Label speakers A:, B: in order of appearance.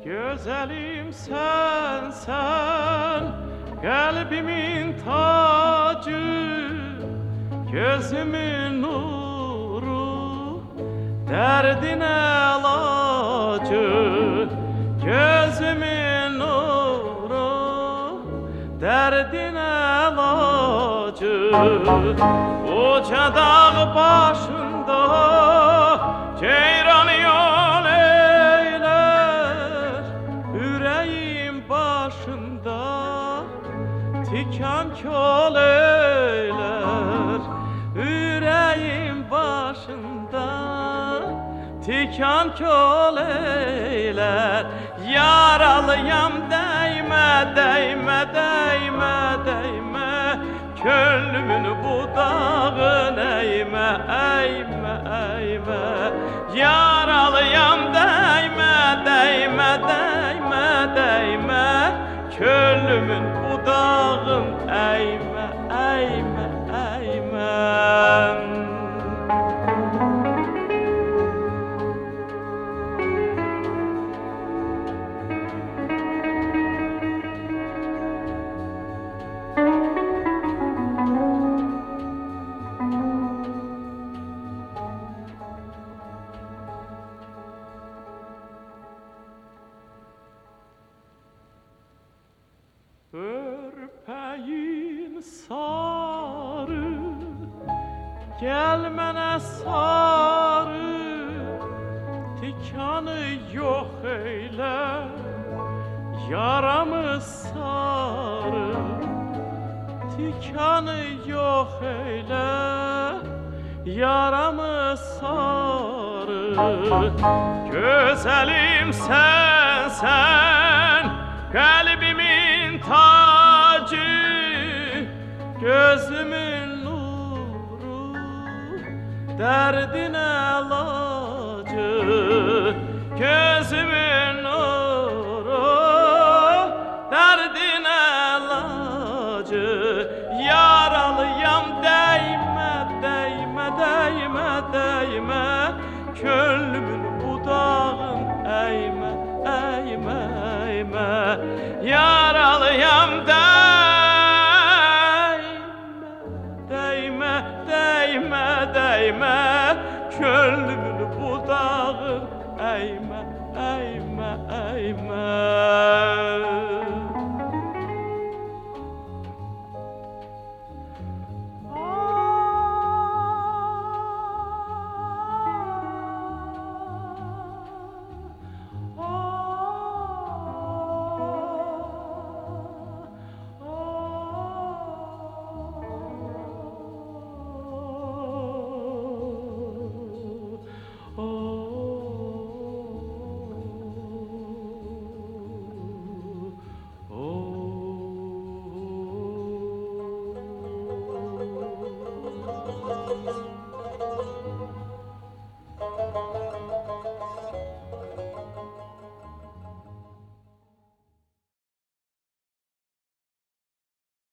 A: Güzelim sen, kalbimin tacı, gözümün nuru, derdin ilacı. Gözümün nuru, derdin ilacı. Uca dağ başında ceyran yol eyler, yüreğim başında tikan kol eyler. Yüreğim başında tikan kol eyler. Yaralıyam değme, değme, değme, değme, könlümün budağın eğme, eğme, eğme. Yaralıyam değme, değme, değme, değme, könlümün budağın eğme, eğme, eğme. Örpeğin sarı, gelmene sarı, tikanı yok eyle, yaramı sarı, tikanı yok eyle, yaramı sarı. Güzelim sen, kalbimin tacı, gözümün nuru, derdin ilacı. Gözümün nuru, derdin ilacı. Yaralıyam değme, değme, değme, değme, könlümün budağın eğme, eğme, eğme. Yaralıyam değme, değme, değme, könlümün budağın eğme, eğme, eğme.